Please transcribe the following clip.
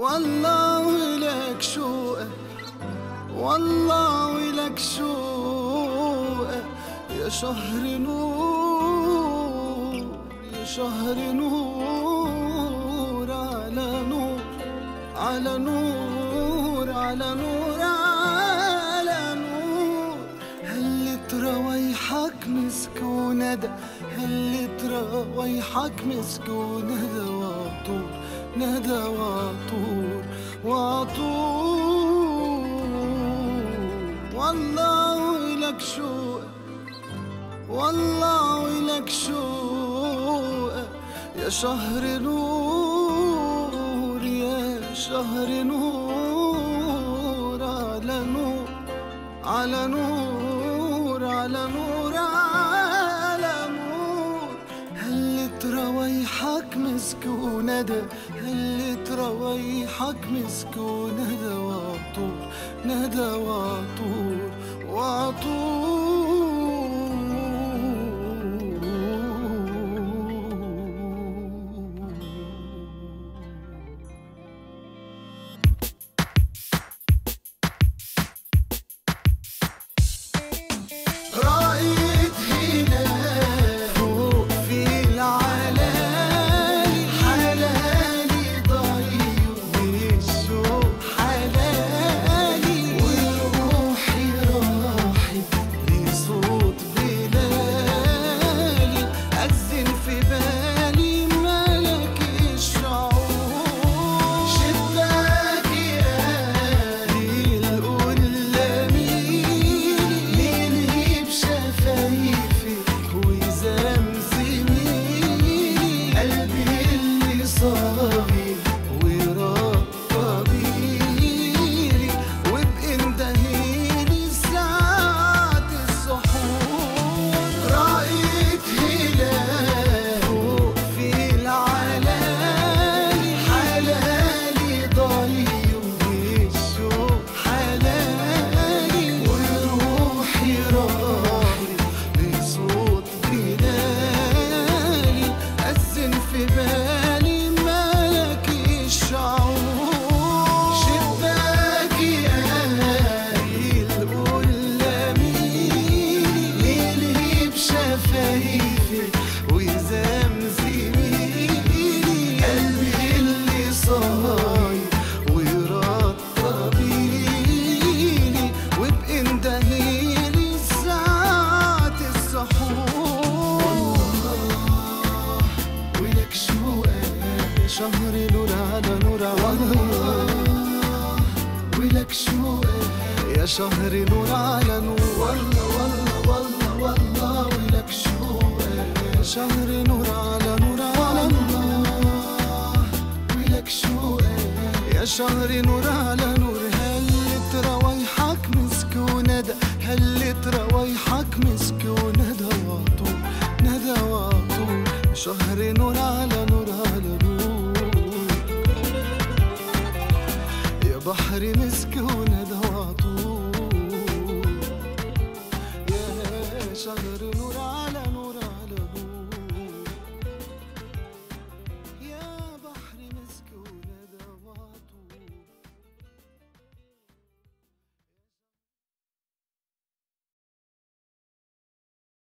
والله ولك شوقه، والله ولك شوقه يا شهر نور، يا شهر نور على نور، على نور، على نور، على نور. هلت روايحك مسك وندى، هلت روايحك مسك وندى وعطور، ندى وعطور وعطور. والله ولك شوق، والله ولك شوق يا شهر نور، يا شهر نور على نور، على نور، على نور، على نور. هلت روايحك مسك وندى، هلت روايحك مسك وندى وعطور، ندى وعطور وعطور. شهر نور على نور، والله ولك شوقه يا شهر نور على نور. والله والله والله والله ولك شوقه يا شهر نور على نور، على نور ولك شوقه يا شهر نور على نور. هلت روايحك مسك وندى، هلت روايحك مسك وندى وعطور، ندى وعطور شهر نور على نور، على نور. بحر مسك